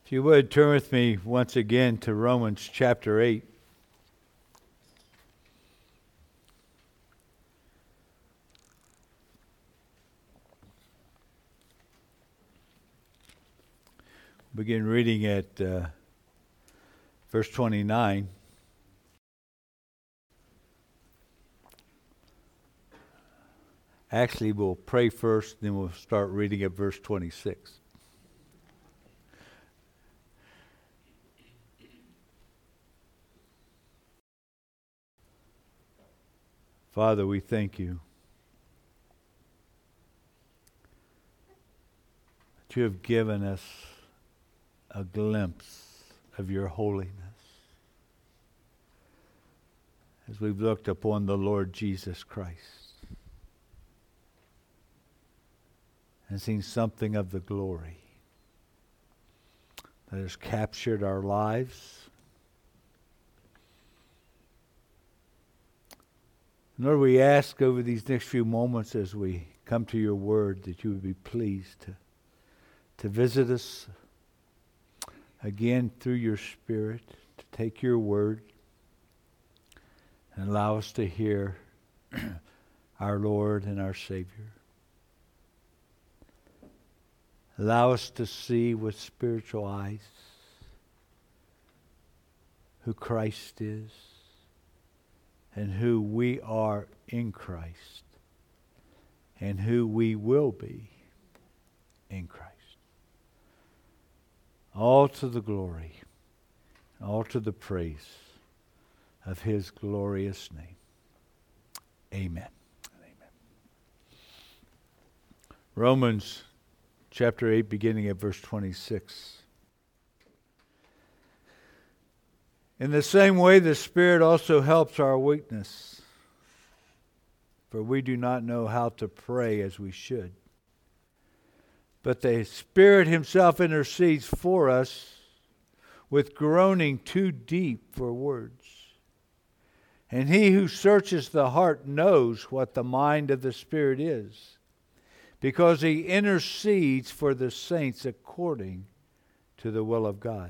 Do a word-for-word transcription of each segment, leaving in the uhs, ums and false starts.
If you would, turn with me once again to Romans chapter eight. Begin reading at uh, verse twenty-nine. Actually, we'll pray first, then we'll start reading at verse twenty-six. Father, we thank you that you have given us a glimpse of your holiness as we've looked upon the Lord Jesus Christ and seen something of the glory that has captured our lives. Lord, we ask over these next few moments as we come to your word that you would be pleased to, to visit us again through your Spirit, to take your word and allow us to hear our Lord and our Savior. Allow us to see with spiritual eyes who Christ is and who we are in Christ and who we will be in Christ. All to the glory, all to the praise of his glorious name. Amen. Amen. Romans chapter eight, beginning at verse twenty-six. In the same way, the Spirit also helps our weakness, for we do not know how to pray as we should. But the Spirit himself intercedes for us with groaning too deep for words. And he who searches the heart knows what the mind of the Spirit is, because he intercedes for the saints according to the will of God.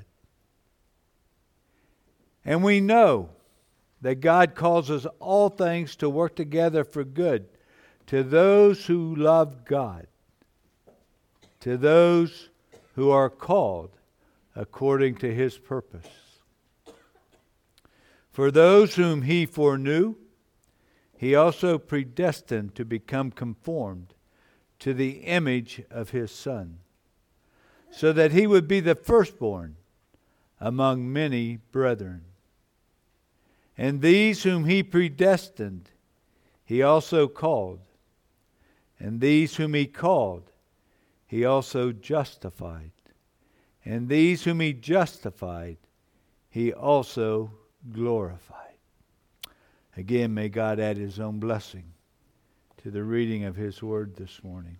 And we know that God causes all things to work together for good to those who love God, to those who are called according to his purpose. For those whom he foreknew, he also predestined to become conformed to the image of his Son, so that he would be the firstborn among many brethren. And these whom he predestined, he also called. And these whom he called, he also justified. And these whom he justified, he also glorified. Again, may God add his own blessing to the reading of his word this morning.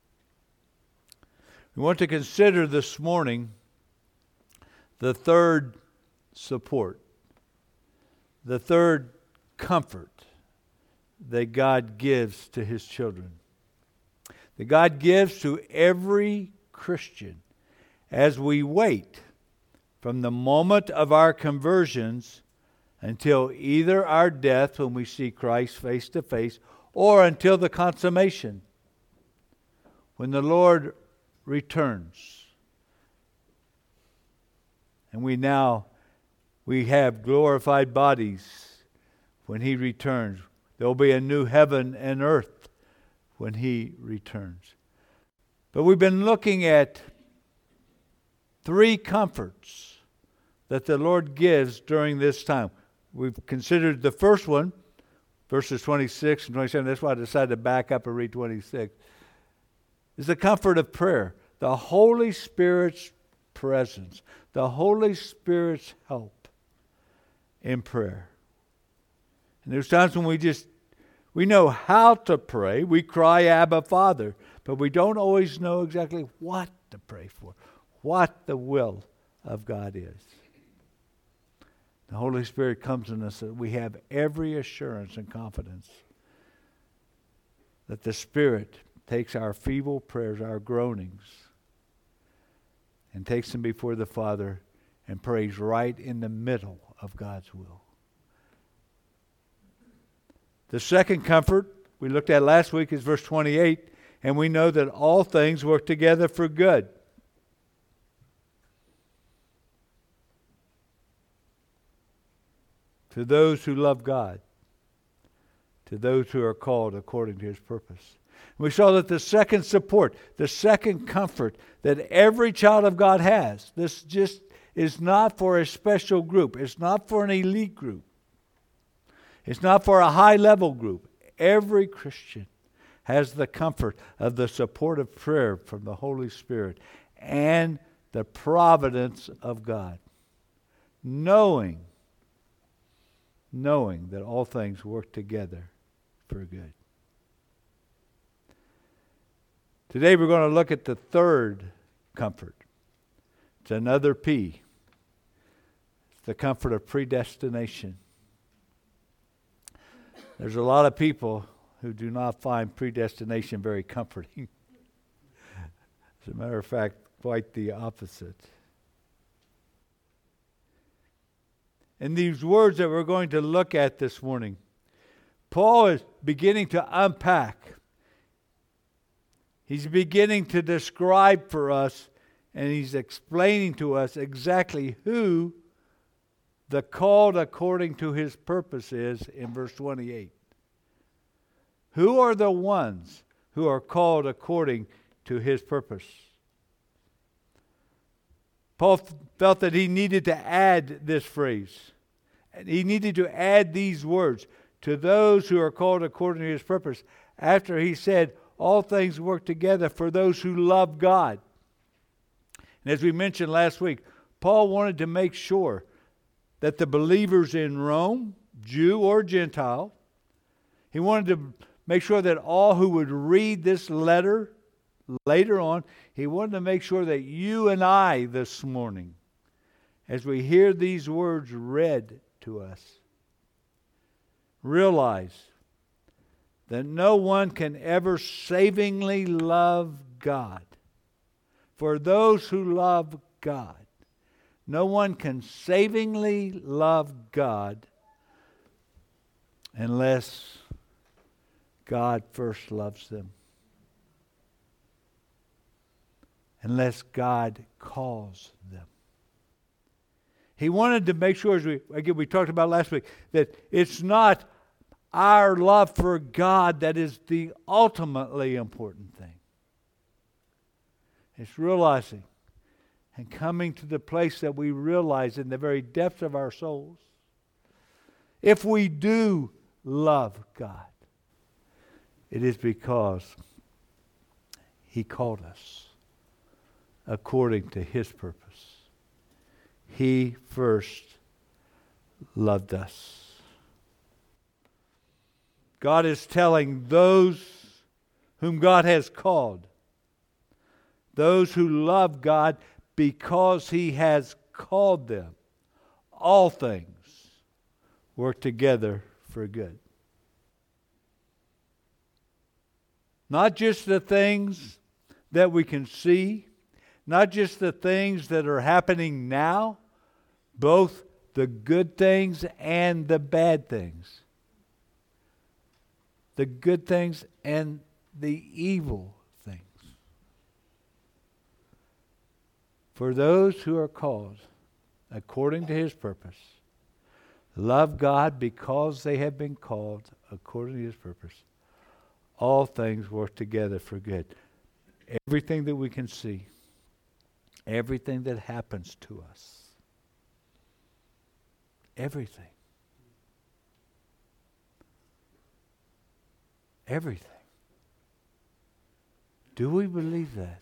We want to consider this morning the third support, the third comfort that God gives to his children. That God gives to every Christian as we wait from the moment of our conversions until either our death when we see Christ face to face, or until the consummation when the Lord returns. And we now we have glorified bodies when he returns. There will be a new heaven and earth when he returns. But we've been looking at three comforts that the Lord gives during this time. We've considered the first one, verses twenty-six and twenty-seven. That's why I decided to back up and read twenty-six. Is the comfort of prayer. The Holy Spirit's presence. The Holy Spirit's help in prayer. And there's times when we just, we know how to pray. We cry, Abba, Father. But we don't always know exactly what to pray for. What the will of God is. The Holy Spirit comes in us that we have every assurance and confidence that the Spirit takes our feeble prayers, our groanings, and takes them before the Father and prays right in the middle of God's will. The second comfort we looked at last week is verse twenty-eight, and we know that all things work together for good. To those who love God, to those who are called according to His purpose. We saw that the second support, the second comfort that every child of God has, this just is not for a special group. It's not for an elite group. It's not for a high-level group. Every Christian has the comfort of the support of prayer from the Holy Spirit and the providence of God. Knowing, knowing that all things work together for good. Today we're going to look at the third comfort. It's another P. It's the comfort of predestination. There's a lot of people who do not find predestination very comforting. As a matter of fact, quite the opposite. In these words that we're going to look at this morning, Paul is beginning to unpack. He's beginning to describe for us, and he's explaining to us exactly who the called according to His purpose is in verse twenty-eight. Who are the ones who are called according to His purpose? Paul felt that he needed to add this phrase. He needed to add these words, to those who are called according to His purpose, after he said, all things work together for those who love God. And as we mentioned last week, Paul wanted to make sure that the believers in Rome, Jew or Gentile, he wanted to make sure that all who would read this letter later on, he wanted to make sure that you and I this morning, as we hear these words read to us, realize that no one can ever savingly love God. For those who love God, no one can savingly love God unless God first loves them. Unless God calls them. He wanted to make sure, as we again we talked about last week, that it's not our love for God that is the ultimately important thing. It's realizing and coming to the place that we realize in the very depths of our souls, if we do love God, it is because He called us according to His purpose. He first loved us. God is telling those whom God has called, those who love God because He has called them, all things work together for good. Not just the things that we can see, not just the things that are happening now, both the good things and the bad things. The good things and the evil things. For those who are called according to His purpose, love God because they have been called according to His purpose, all things work together for good. Everything that we can see, everything that happens to us, everything. Everything. Do we believe that?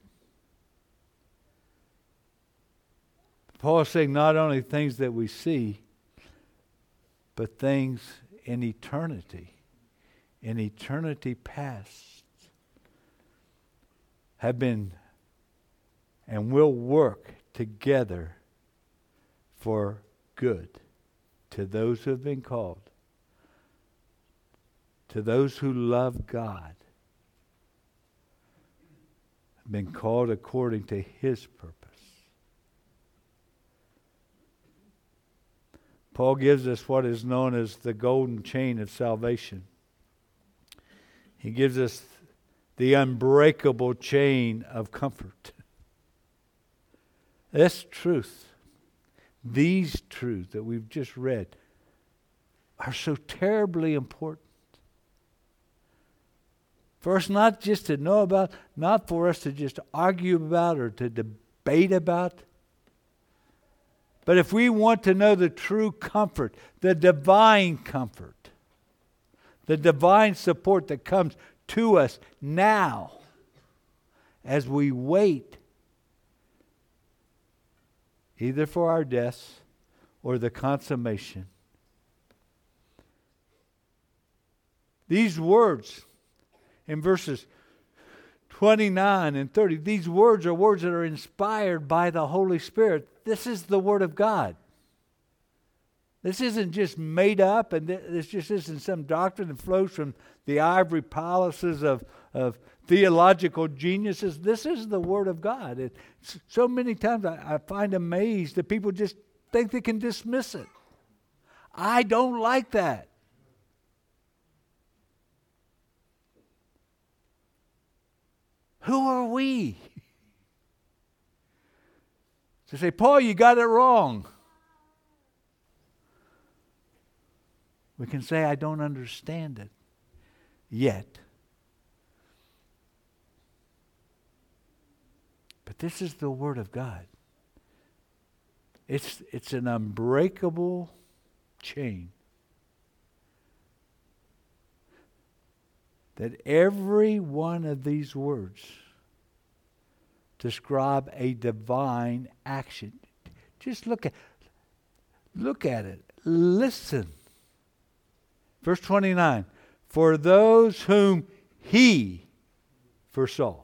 Paul is saying not only things that we see, but things in eternity, in eternity past, have been and will work together for good to those who have been called, to those who love God, have been called according to His purpose. Paul gives us what is known as the golden chain of salvation. He gives us the unbreakable chain of comfort. This truth, these truths that we've just read, are so terribly important. For us not just to know about, not for us to just argue about or to debate about, but if we want to know the true comfort, the divine comfort, the divine support that comes to us now as we wait either for our deaths or the consummation. These words in verses twenty-nine and thirty, these words are words that are inspired by the Holy Spirit. This is the Word of God. This isn't just made up, and this just isn't some doctrine that flows from the ivory palaces of, of theological geniuses. This is the Word of God. It, so many times I, I find amazed that people just think they can dismiss it. I don't like that. Who are we to say, Paul, you got it wrong? We can say, I don't understand it yet. But this is the Word of God. It's, it's an unbreakable chain that every one of these words describe a divine action. Just look at, look at it. Listen. Verse twenty-nine. For those whom He foresaw,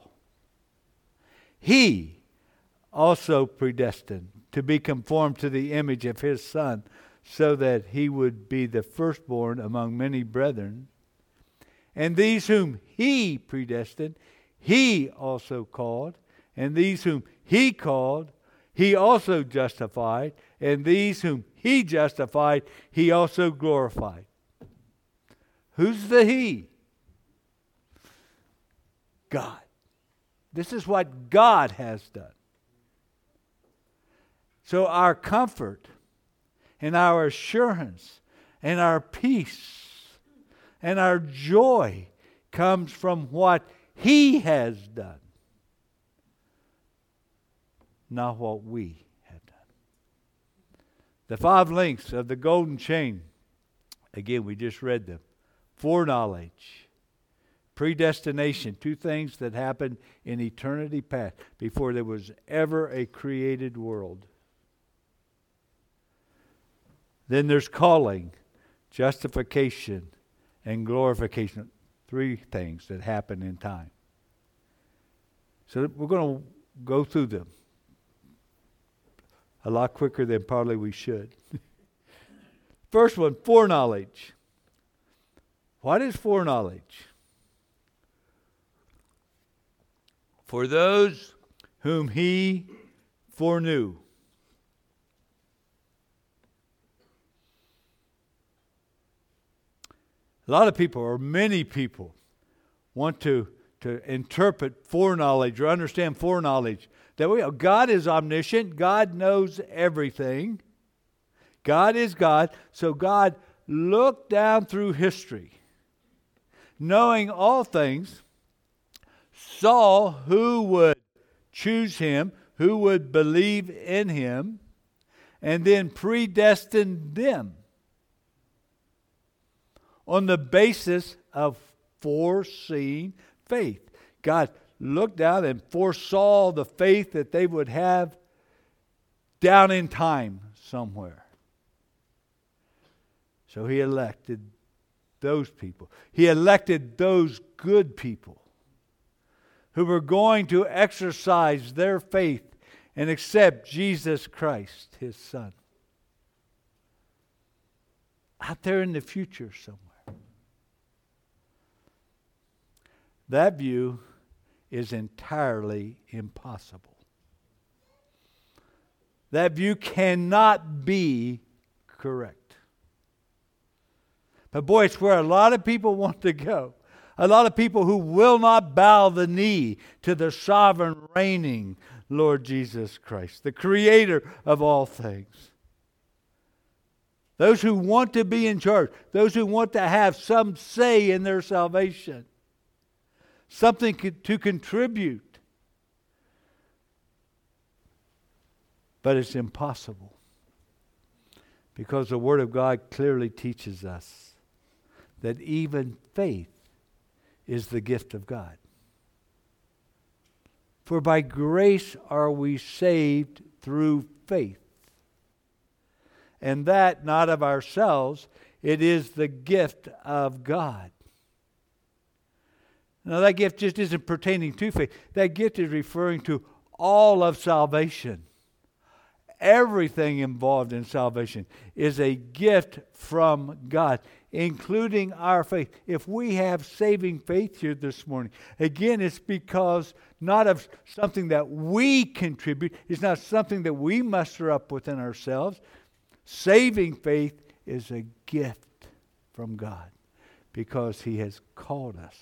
He also predestined to be conformed to the image of His Son, so that He would be the firstborn among many brethren. And these whom He predestined, He also called. And these whom He called, He also justified. And these whom He justified, He also glorified. Who's the He? God. This is what God has done. So our comfort and our assurance and our peace and our joy comes from what He has done, not what we have done. The five links of the golden chain, again, we just read them. Foreknowledge, predestination, two things that happened in eternity past before there was ever a created world. Then there's calling, justification, and glorification. Three things that happen in time. So we're going to go through them a lot quicker than probably we should. First one, foreknowledge. What is foreknowledge? For those whom He foreknew. A lot of people, or many people, want to, to interpret foreknowledge or understand foreknowledge. That we, God is omniscient. God knows everything. God is God. So God looked down through history, knowing all things, saw who would choose Him, who would believe in Him, and then predestined them on the basis of foreseeing faith. God looked down and foresaw the faith that they would have down in time somewhere. So He elected those people. He elected those good people who were going to exercise their faith and accept Jesus Christ, His Son. Out there in the future somewhere. That view is entirely impossible. That view cannot be correct. But boy, it's where a lot of people want to go. A lot of people who will not bow the knee to the sovereign reigning Lord Jesus Christ, the creator of all things. Those who want to be in charge, those who want to have some say in their salvation, something to contribute. But it's impossible, because the Word of God clearly teaches us that even faith is the gift of God. For by grace are we saved through faith. And that not of ourselves, it is the gift of God. Now that gift just isn't pertaining to faith. That gift is referring to all of salvation. Everything involved in salvation is a gift from God, including our faith. If we have saving faith here this morning, again, it's because not of something that we contribute. It's not something that we muster up within ourselves. Saving faith is a gift from God because He has called us.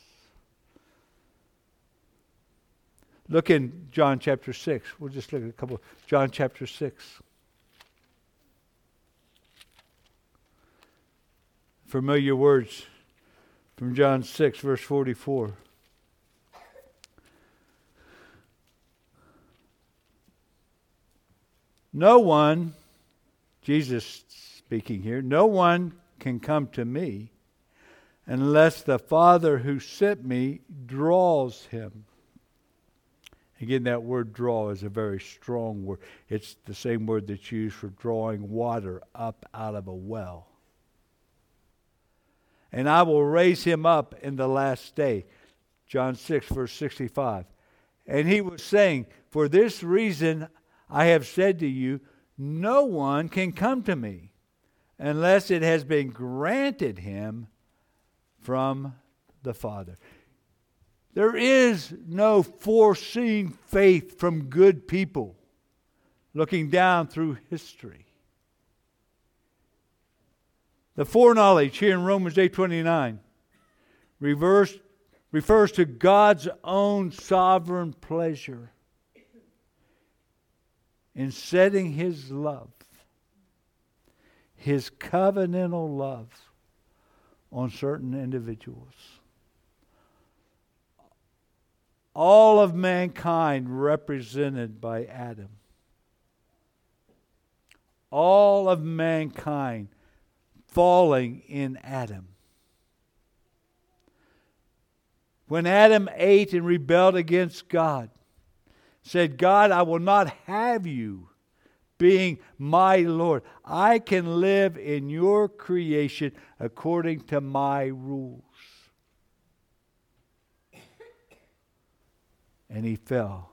Look in John chapter six. We'll just look at a couple. John chapter six. Familiar words from John six, verse forty-four. No one, Jesus speaking here, no one can come to me unless the Father who sent me draws him. Again, that word draw is a very strong word. It's the same word that's used for drawing water up out of a well. And I will raise him up in the last day. John six, verse sixty-five. And he was saying, for this reason I have said to you, no one can come to me unless it has been granted him from the Father. There is no foreseeing faith from good people looking down through history. The foreknowledge here in Romans eight twenty-nine reverse, refers to God's own sovereign pleasure in setting His love, His covenantal love on certain individuals. All of mankind represented by Adam. All of mankind falling in Adam. When Adam ate and rebelled against God, said, God, I will not have you being my Lord. I can live in your creation according to my rules. And he fell.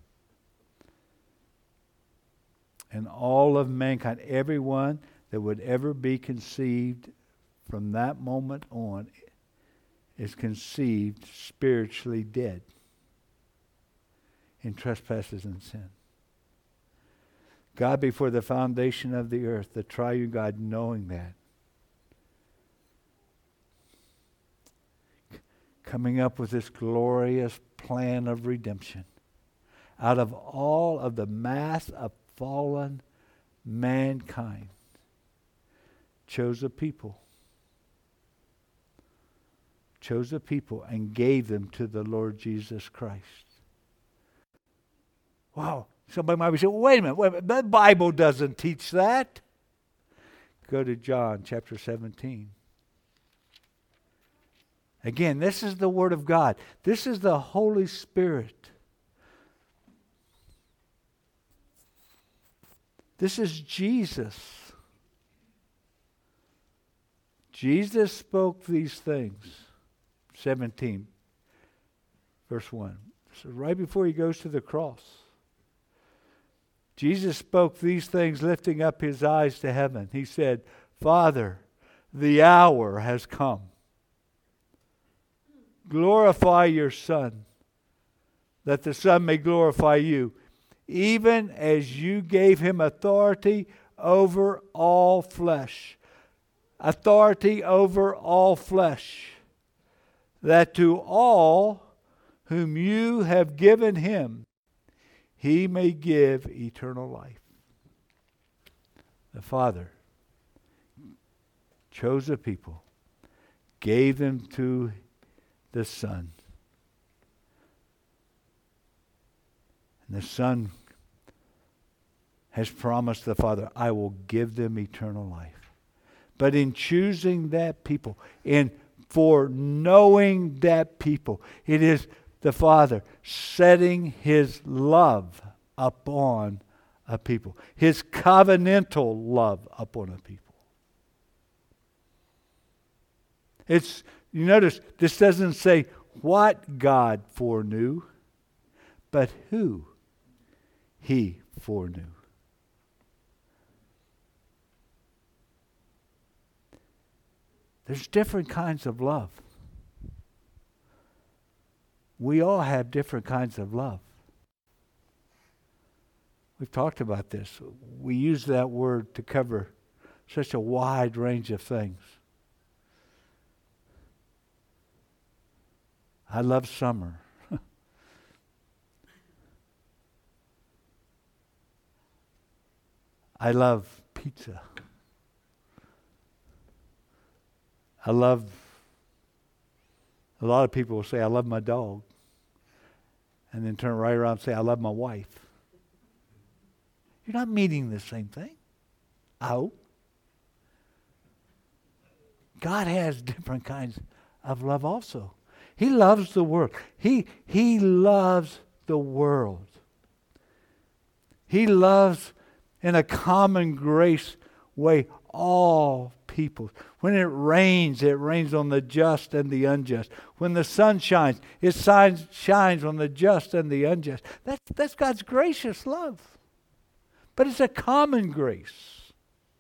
And all of mankind, everyone that would ever be conceived from that moment on, is conceived spiritually dead in trespasses and sin. God, before the foundation of the earth, the triune God, knowing that, coming up with this glorious plan of redemption out of all of the mass of fallen mankind, chose a people, chose a people and gave them to the Lord Jesus Christ. Wow. Somebody might be saying, wait a minute, wait a minute, the Bible doesn't teach that. Go to John chapter seventeen. Again, this is the Word of God. This is the Holy Spirit. This is Jesus. Jesus spoke these things. seventeen, verse one. So right before he goes to the cross. Jesus spoke these things, lifting up his eyes to heaven. He said, Father, the hour has come. Glorify your Son, that the Son may glorify you, even as you gave him authority over all flesh. authority over all flesh, that to all whom you have given him, he may give eternal life. The Father chose a people, gave them to the Son. And the Son has promised the Father, I will give them eternal life. But in choosing that people, in for knowing that people, it is the Father setting his love upon a people, his covenantal love upon a people. It's, you notice, this doesn't say what God foreknew, but who he foreknew. There's different kinds of love. We all have different kinds of love. We've talked about this. We use that word to cover such a wide range of things. I love summer. I love pizza. I love, a lot of people will say, I love my dog. And then turn right around and say, I love my wife. You're not meaning the same thing. Oh. God has different kinds of love also. He loves the world. He, he loves the world. He loves in a common grace way all people. When it rains, it rains on the just and the unjust. When the sun shines, it shines, shines on the just and the unjust. That's, that's God's gracious love. But it's a common grace.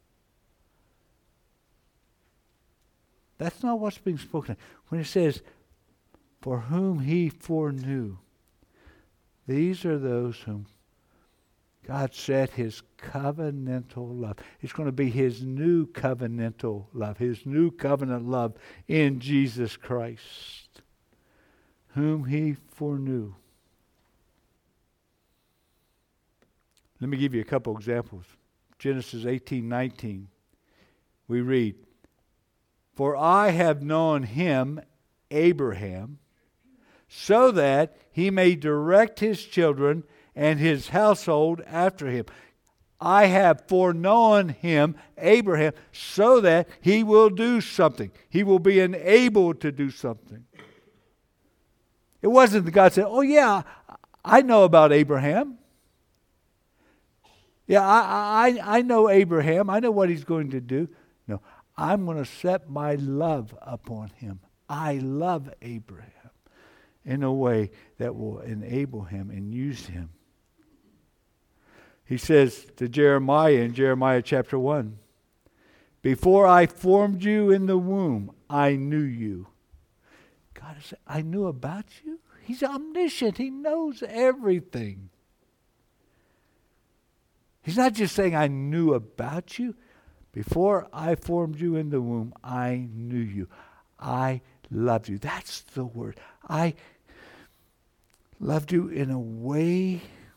That's not what's being spoken. When it says, for whom he foreknew, these are those whom God set his covenantal love. It's going to be his new covenantal love, his new covenant love in Jesus Christ, whom he foreknew. Let me give you a couple examples. Genesis eighteen nineteen. We read, for I have known him, Abraham, so that he may direct his children and his household after him. I have foreknown him, Abraham, so that he will do something. He will be enabled to do something. It wasn't that God said, oh yeah, I know about Abraham. Yeah, I, I, I know Abraham. I know what he's going to do. No, I'm going to set my love upon him. I love Abraham in a way that will enable him and use him. He says to Jeremiah in Jeremiah chapter one, before I formed you in the womb, I knew you. God is saying, I knew about you. He's omniscient. He knows everything. He's not just saying, I knew about you. Before I formed you in the womb, I knew you. I loved you. That's the word. I loved you in a way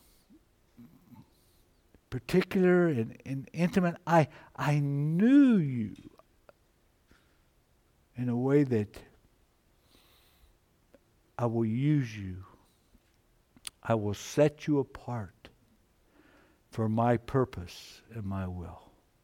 particular and, and intimate. I, I knew you in a way that I will use you. I will set you apart for my purpose and my will.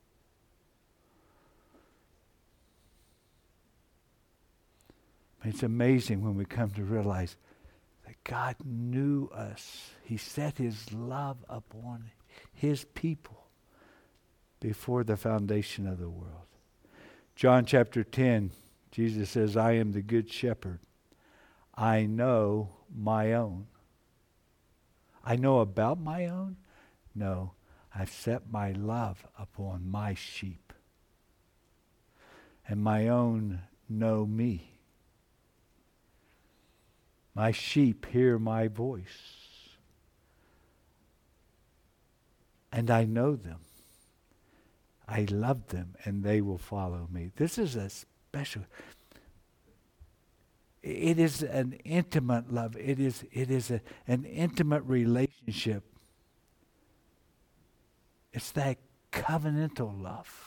It's amazing when we come to realize that God knew us. He set his love upon his people before the foundation of the world. John chapter ten, Jesus says, I am the good shepherd. I know my own. I know about my own? No, I've set my love upon my sheep. And my own know me. My sheep hear my voice. And I know them. I love them and they will follow me. This is a special, it is an intimate love. It is, it is a, an intimate relationship. It's that covenantal love.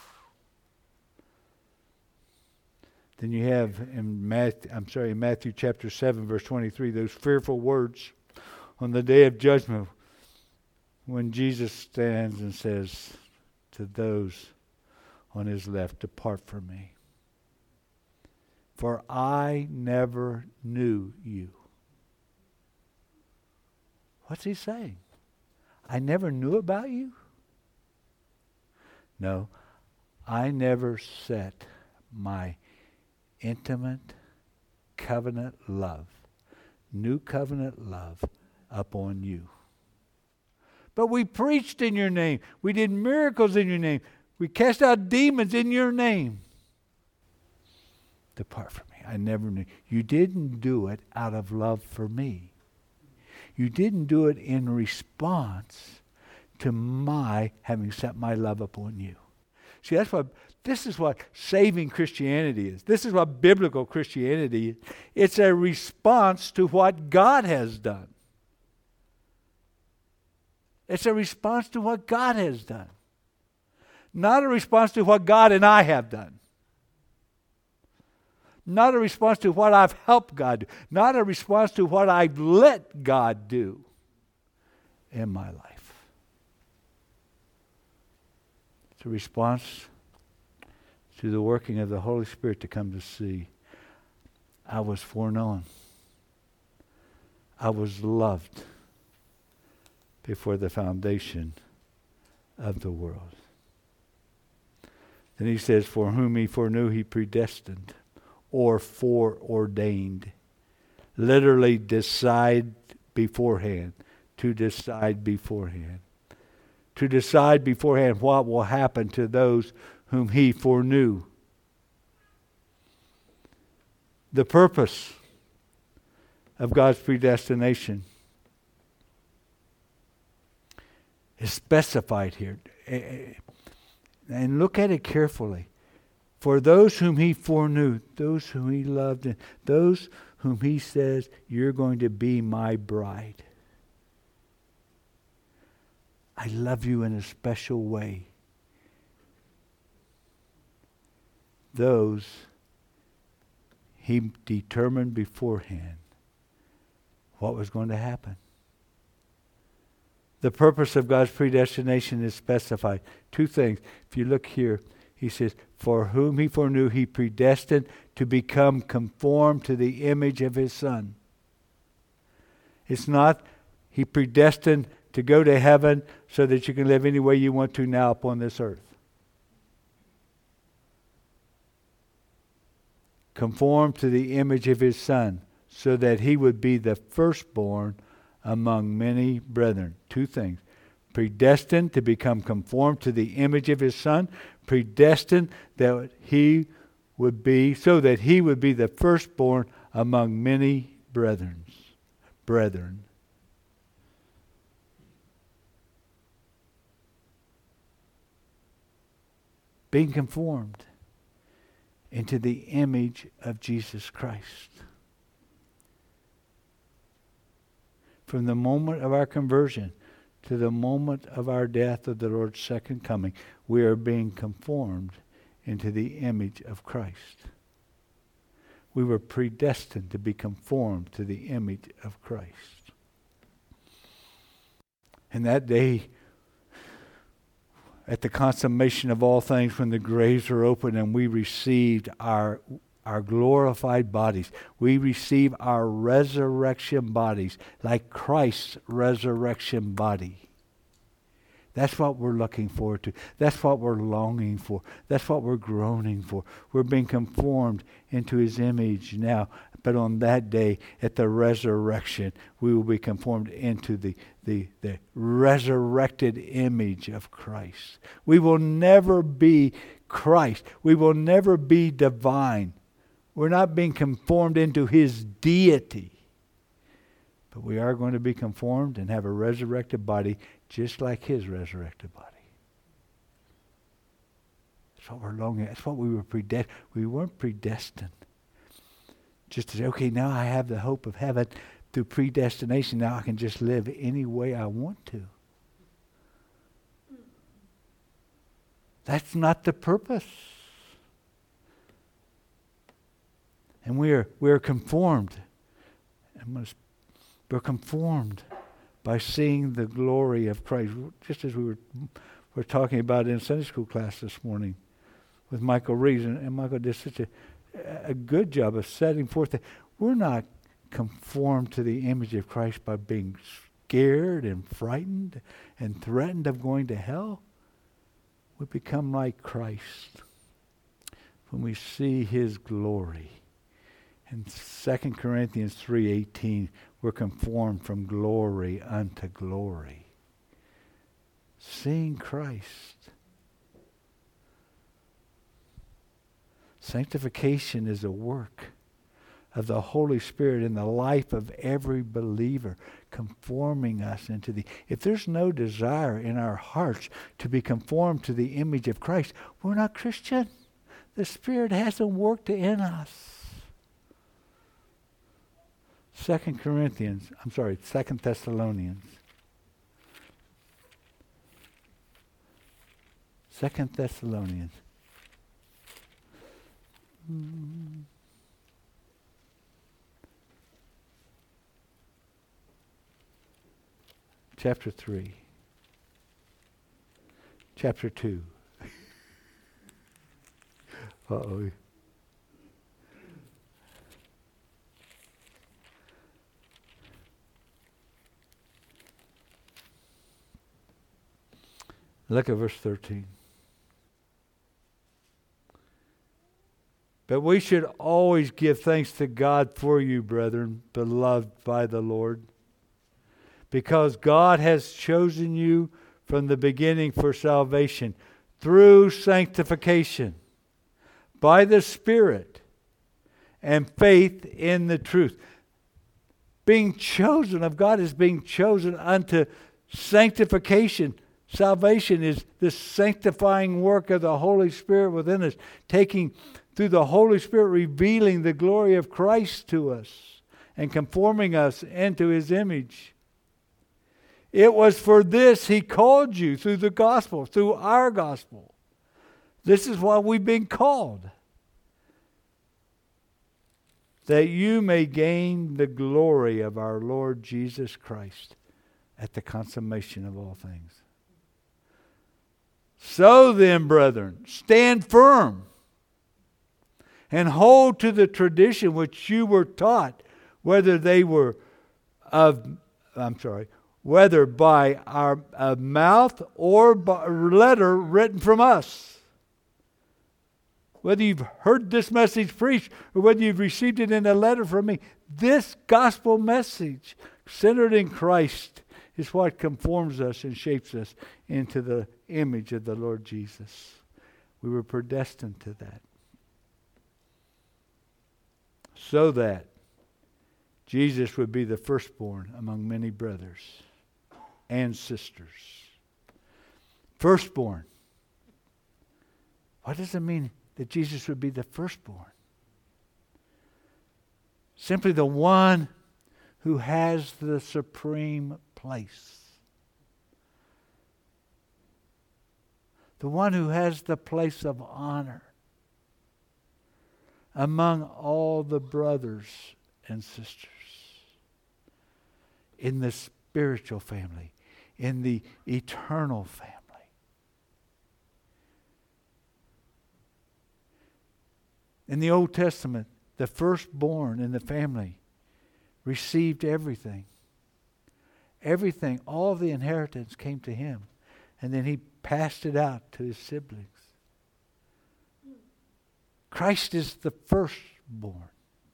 Then you have in Matthew, I'm sorry, Matthew chapter seven, verse twenty-three, those fearful words on the day of judgment when Jesus stands and says to those on his left, depart from me, for I never knew you. What's he saying? I never knew about you? No, I never set my intimate covenant love, new covenant love upon you. But we preached in your name. We did miracles in your name. We cast out demons in your name. Depart from me. I never knew. You didn't do it out of love for me. You didn't do it in response to my having set my love upon you. See, that's what, this is what saving Christianity is. This is what biblical Christianity is. It's a response to what God has done. It's a response to what God has done. Not a response to what God and I have done. Not a response to what I've helped God do. Not a response to what I've let God do in my life. It's a response to the working of the Holy Spirit to come to see. I was foreknown. I was loved before the foundation of the world. Then he says, for whom he foreknew, he predestined or foreordained. Literally decide beforehand. To decide beforehand. To decide beforehand what will happen to those whom he foreknew. The purpose of God's predestination is specified here. And look at it carefully. For those whom he foreknew, those whom he loved, and those whom he says, you're going to be my bride. I love you in a special way. Those he determined beforehand what was going to happen. The purpose of God's predestination is specified. Two things. If you look here, he says, for whom he foreknew, he predestined to become conformed to the image of his Son. It's not he predestined to go to heaven so that you can live any way you want to now upon this earth. Conform to the image of his Son, so that he would be the firstborn among many brethren. Two things. Predestined to become conformed to the image of his Son. Predestined that he would be, so that he would be the firstborn among many brethren. Brethren. Being conformed into the image of Jesus Christ. From the moment of our conversion to the moment of our death of the Lord's second coming, we are being conformed into the image of Christ. We were predestined to be conformed to the image of Christ. And that day, at the consummation of all things, when the graves were opened and we received our our glorified bodies, we receive our resurrection bodies like Christ's resurrection body. That's what we're looking forward to. That's what we're longing for. That's what we're groaning for. We're being conformed into his image now. But on that day, at the resurrection, we will be conformed into the, the, the resurrected image of Christ. We will never be Christ. We will never be divine. We're not being conformed into his deity. But we are going to be conformed and have a resurrected body just like his resurrected body. That's what we're longing. That's what we were predestined. We weren't predestined. Just to say, okay, now I have the hope of heaven through predestination. Now I can just live any way I want to. That's not the purpose. And we are we are conformed. We're conformed by seeing the glory of Christ. Just as we were, were talking about in Sunday school class this morning with Michael Reeves. And, and Michael did such a, a good job of setting forth that we're not conformed to the image of Christ by being scared and frightened and threatened of going to hell. We become like Christ when we see His glory. In Second Corinthians three eighteen, we're conformed from glory unto glory. Seeing Christ. Sanctification is a work of the Holy Spirit in the life of every believer, conforming us into the... If there's no desire in our hearts to be conformed to the image of Christ, we're not Christian. The Spirit hasn't worked in us. Second Corinthians, I'm sorry, Second Thessalonians. Second Thessalonians. Mm. Chapter three. Chapter two. Uh-oh. Look at verse thirteen. But we should always give thanks to God for you, brethren, beloved by the Lord, because God has chosen you from the beginning for salvation through sanctification by the Spirit and faith in the truth. Being chosen of God is being chosen unto sanctification. Salvation is the sanctifying work of the Holy Spirit within us, taking through the Holy Spirit, revealing the glory of Christ to us and conforming us into His image. It was for this He called you through the gospel, through our gospel. This is why we've been called. That you may gain the glory of our Lord Jesus Christ at the consummation of all things. So then, brethren, stand firm and hold to the tradition which you were taught, whether they were of, I'm sorry, whether by our uh, mouth or by letter written from us. Whether you've heard this message preached or whether you've received it in a letter from me, this gospel message centered in Christ is what conforms us and shapes us into the image of the Lord Jesus. We were predestined to that. So that Jesus would be the firstborn among many brothers and sisters. Firstborn. What does it mean that Jesus would be the firstborn? Simply the one who has the supreme place. The one who has the place of honor among all the brothers and sisters in the spiritual family, in the eternal family. In the Old Testament, the firstborn in the family received everything. Everything, all the inheritance came to him. And then he passed it out to his siblings. Christ is the firstborn,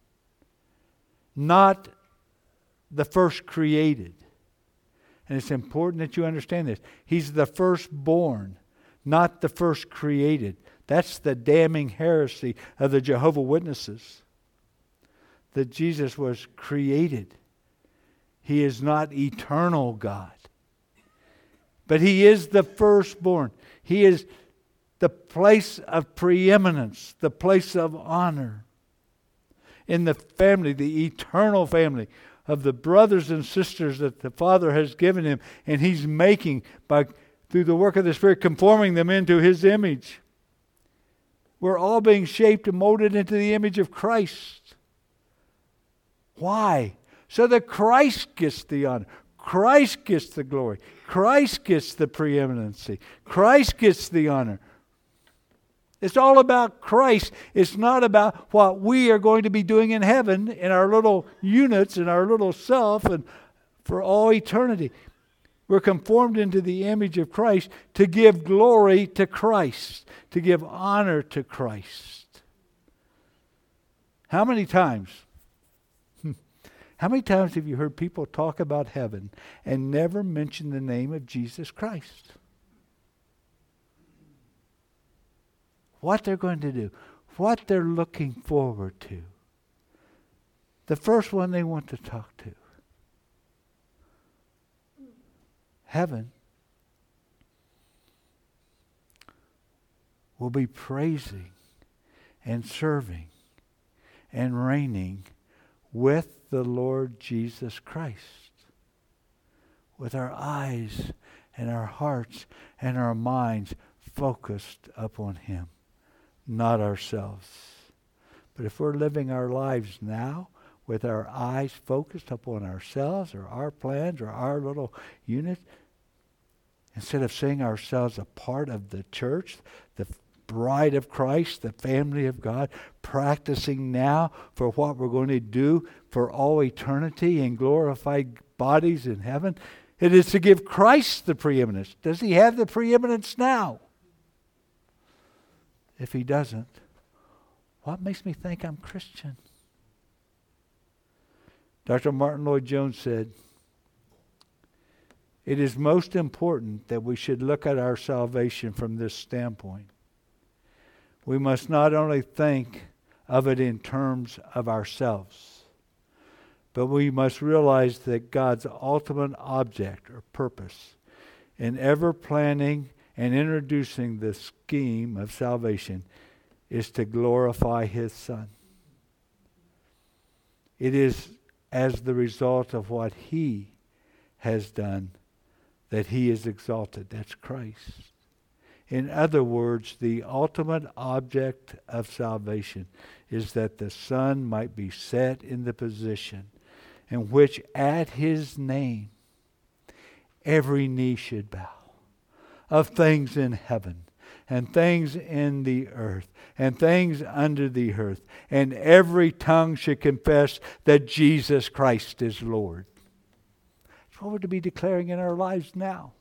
not the first created. And it's important that you understand this. He's the firstborn, not the first created. That's the damning heresy of the Jehovah's Witnesses. That Jesus was created. He is not eternal God. But He is the firstborn. He is the place of preeminence, the place of honor. In the family, the eternal family of the brothers and sisters that the Father has given him, and he's making by through the work of the Spirit, conforming them into his image. We're all being shaped and molded into the image of Christ. Why? So that Christ gets the honor. Christ gets the glory. Christ gets the preeminency. Christ gets the honor. It's all about Christ. It's not about what we are going to be doing in heaven in our little units, in our little self, and for all eternity. We're conformed into the image of Christ to give glory to Christ, to give honor to Christ. How many times? How many times have you heard people talk about heaven and never mention the name of Jesus Christ? What they're going to do, what they're looking forward to. The first one they want to talk to. Heaven will be praising and serving and reigning with the Lord Jesus Christ. With our eyes and our hearts and our minds focused upon Him, not ourselves. But if we're living our lives now with our eyes focused upon ourselves or our plans or our little unit, instead of seeing ourselves a part of the church, the bride of Christ, the family of God, practicing now for what we're going to do for all eternity in glorified bodies in heaven, it is to give Christ the preeminence. Does He have the preeminence now? If He doesn't, what makes me think I'm Christian? Doctor Martin Lloyd-Jones said, it is most important that we should look at our salvation from this standpoint. We must not only think of it in terms of ourselves, but we must realize that God's ultimate object or purpose in ever planning and introducing the scheme of salvation is to glorify His Son. It is as the result of what He has done that He is exalted. That's Christ. In other words, the ultimate object of salvation is that the Son might be set in the position in which at His name every knee should bow, of things in heaven and things in the earth and things under the earth, and every tongue should confess that Jesus Christ is Lord. That's what we're to be declaring in our lives now.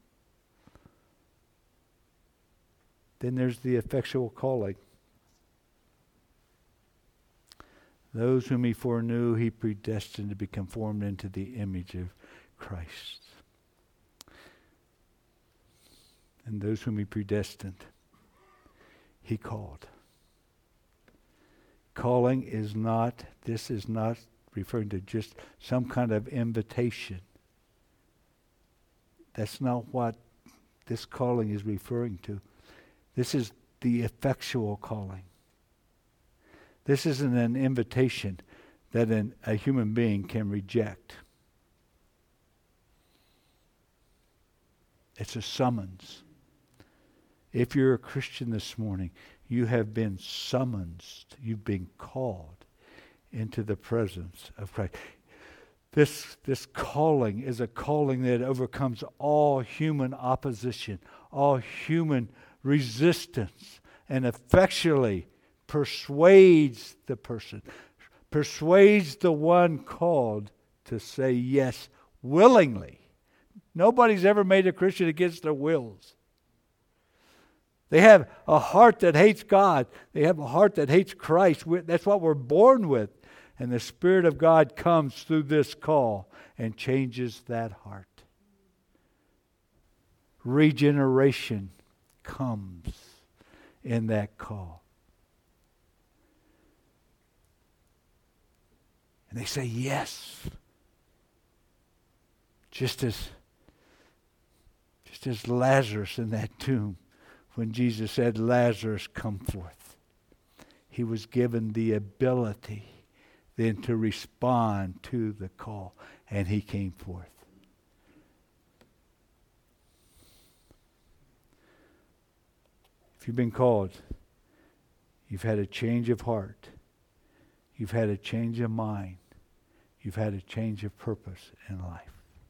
Then there's the effectual calling. Those whom He foreknew, He predestined to be conformed into the image of Christ. And those whom He predestined, He called. Calling is not, this is not referring to just some kind of invitation. That's not what this calling is referring to. This is the effectual calling. This isn't an invitation that an, a human being can reject. It's a summons. If you're a Christian this morning, you have been summoned. You've been called into the presence of Christ. This, this calling is a calling that overcomes all human opposition, all human resistance, and effectually persuades the person, persuades the one called to say yes willingly. Nobody's ever made a Christian against their wills. They have a heart that hates God. They have a heart that hates Christ. That's what we're born with. And the Spirit of God comes through this call and changes that heart. Regeneration comes in that call. And they say yes. Just as, just as Lazarus in that tomb when Jesus said, Lazarus, come forth. He was given the ability then to respond to the call, and he came forth. If you've been called, you've had a change of heart. You've had a change of mind. You've had a change of purpose in life.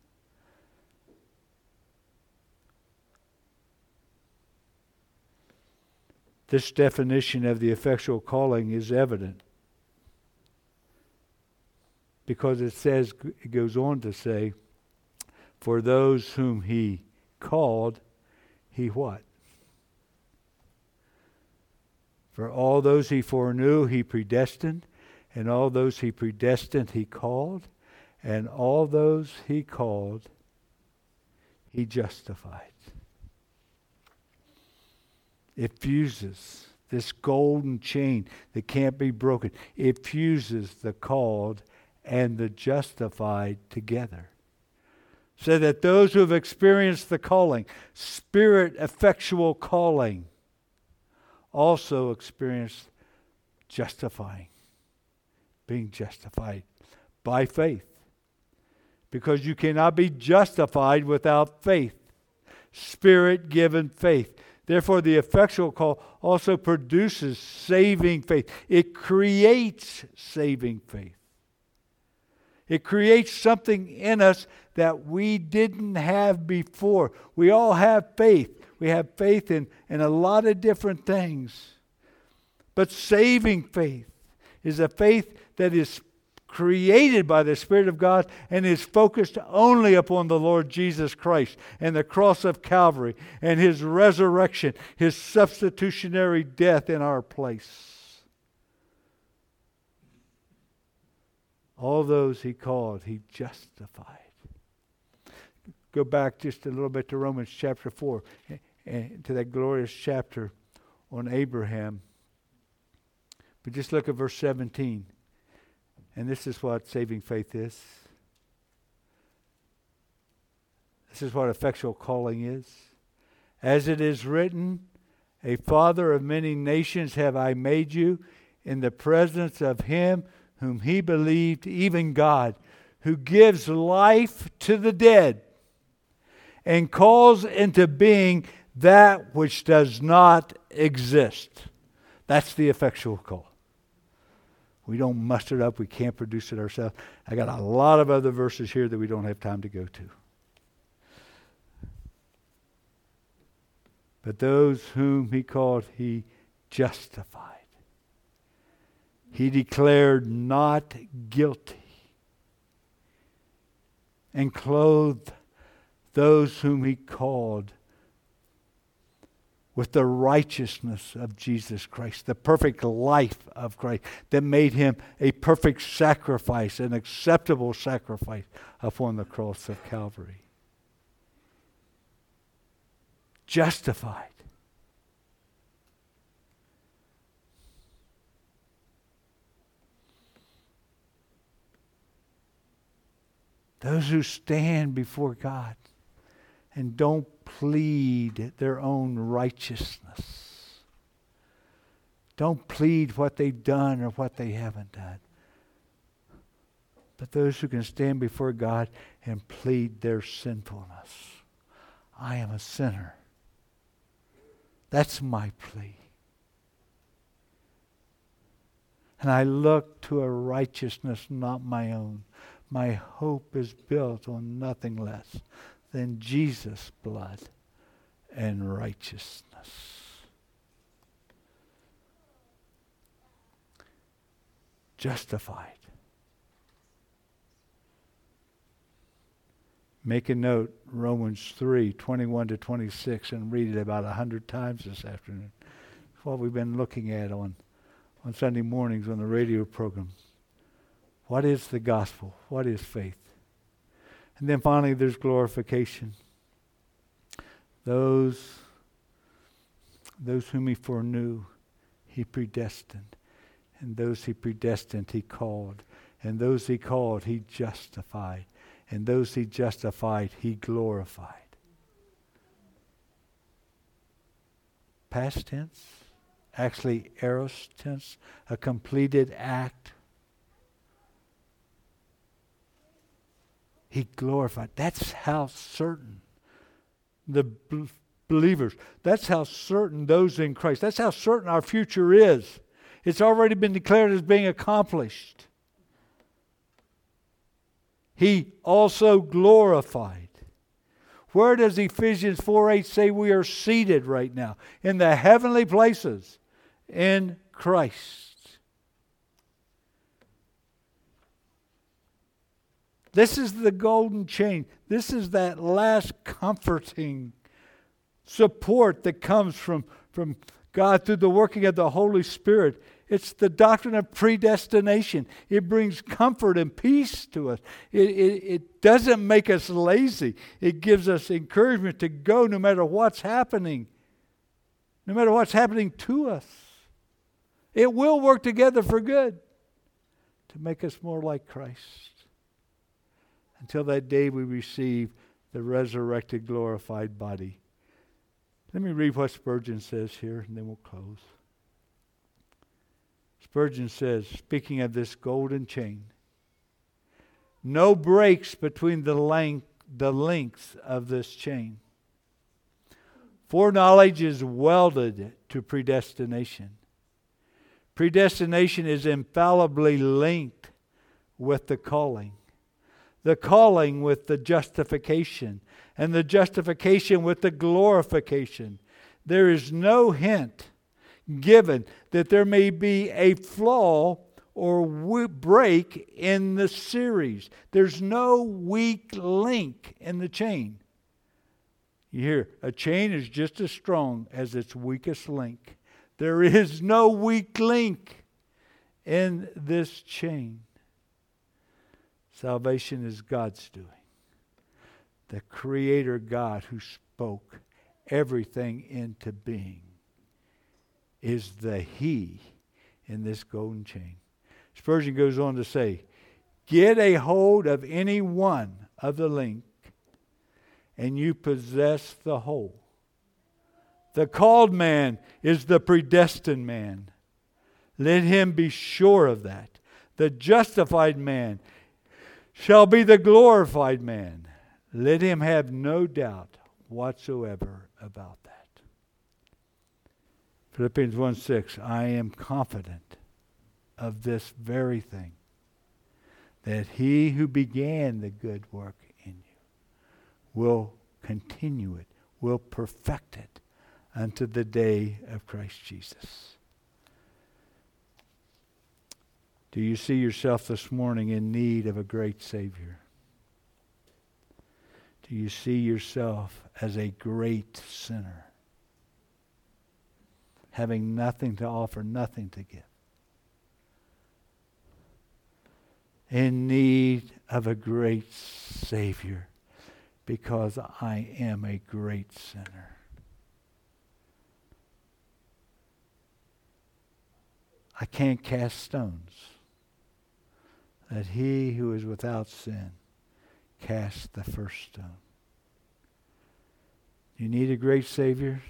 This definition of the effectual calling is evident because it says, it goes on to say, for those whom he called, he what? For all those he foreknew, he predestined, and all those he predestined, he called, and all those he called, he justified. It fuses this golden chain that can't be broken. It fuses the called and the justified together. So that those who have experienced the calling, spirit effectual calling, also experience justifying, being justified by faith. Because you cannot be justified without faith, spirit-given faith. Therefore, the effectual call also produces saving faith. It creates saving faith. It creates something in us that we didn't have before. We all have faith. We have faith in, in a lot of different things. But saving faith is a faith that is created by the Spirit of God and is focused only upon the Lord Jesus Christ and the cross of Calvary and His resurrection, His substitutionary death in our place. All those He called, He justified. Go back just a little bit to Romans chapter four, and to that glorious chapter on Abraham. But just look at verse seventeen. And this is what saving faith is. This is what effectual calling is. As it is written, a father of many nations have I made you, in the presence of him whom he believed, even God, who gives life to the dead and calls into being that which does not exist. That's the effectual call. We don't muster it up. We can't produce it ourselves. I got a lot of other verses here that we don't have time to go to. But those whom he called, he justified. He declared not guilty. And clothed those whom he called with the righteousness of Jesus Christ, the perfect life of Christ that made him a perfect sacrifice, an acceptable sacrifice upon the cross of Calvary. Justified. Those who stand before God and don't plead their own righteousness. Don't plead what they've done or what they haven't done. But those who can stand before God and plead their sinfulness. I am a sinner. That's my plea. And I look to a righteousness not my own. My hope is built on nothing less than Jesus' blood and righteousness. Justified. Make a note, Romans three, twenty-one to twenty-six, and read it about a hundred times this afternoon. It's what we've been looking at on, on Sunday mornings on the radio program. What is the gospel? What is faith? And then finally, there's glorification. Those, those whom he foreknew, he predestined. And those he predestined, he called. And those he called, he justified. And those he justified, he glorified. past tense, actually aorist tense, a completed act. He glorified. That's how certain the b- believers, that's how certain those in Christ, that's how certain our future is. It's already been declared as being accomplished. He also glorified. Where does Ephesians four eight say we are seated right now? In the heavenly places in Christ. This is the golden chain. This is that last comforting support that comes from, from God through the working of the Holy Spirit. It's the doctrine of predestination. It brings comfort and peace to us. It, it, it doesn't make us lazy. It gives us encouragement to go no matter what's happening. No matter what's happening to us. It will work together for good to make us more like Christ. Until that day we receive the resurrected, glorified body. Let me read what Spurgeon says here, and then we'll close. Spurgeon says, speaking of this golden chain, no breaks between the length, the lengths of this chain. Foreknowledge is welded to predestination. Predestination is infallibly linked with the calling. The calling with the justification, and the justification with the glorification. There is no hint given that there may be a flaw or w- break in the series. There's no weak link in the chain. You hear, a chain is just as strong as its weakest link. There is no weak link in this chain. Salvation is God's doing. The Creator God who spoke everything into being is the He in this golden chain. Spurgeon goes on to say, get a hold of any one of the link and you possess the whole. The called man is the predestined man. Let him be sure of that. The justified man shall be the glorified man. Let him have no doubt whatsoever about that. Philippians one six, I am confident of this very thing, that he who began the good work in you will continue it, will perfect it unto the day of Christ Jesus. Do you see yourself this morning in need of a great Savior? Do you see yourself as a great sinner, having nothing to offer, nothing to give? In need of a great Savior, because I am a great sinner. I can't cast stones. That he who is without sin cast the first stone. You need a great Savior?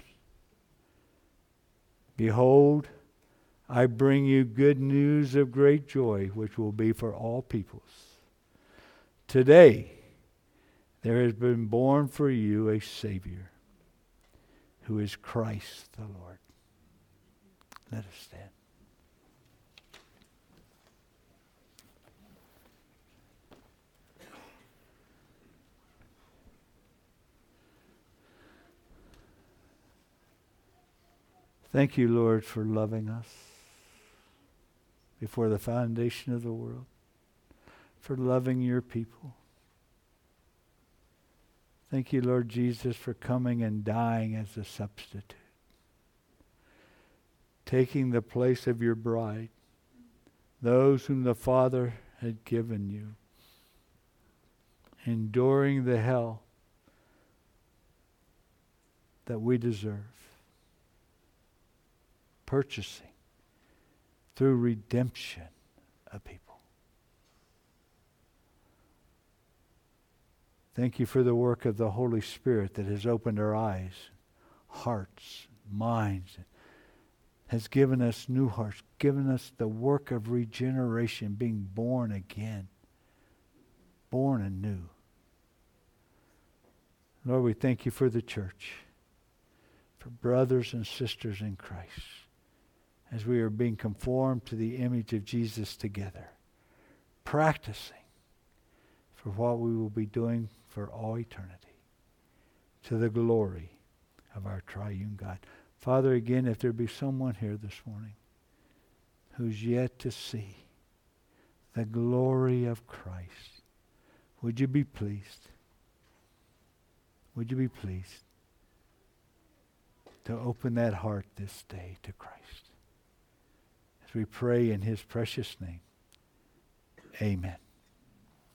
Behold, I bring you good news of great joy, which will be for all peoples. Today, there has been born for you a Savior, who is Christ the Lord. Let us stand. Thank you, Lord, for loving us before the foundation of the world, for loving your people. Thank you, Lord Jesus, for coming and dying as a substitute, taking the place of your bride, those whom the Father had given you, enduring the hell that we deserve, purchasing through redemption a people. Thank you for the work of the Holy Spirit that has opened our eyes, hearts, minds, has given us new hearts, given us the work of regeneration, being born again, born anew. Lord, we thank you for the church, for brothers and sisters in Christ, as we are being conformed to the image of Jesus together, practicing for what we will be doing for all eternity, to the glory of our triune God. Father, again, if there be someone here this morning who's yet to see the glory of Christ, would you be pleased? Would you be pleased to open that heart this day to Christ? As we pray in his precious name, amen.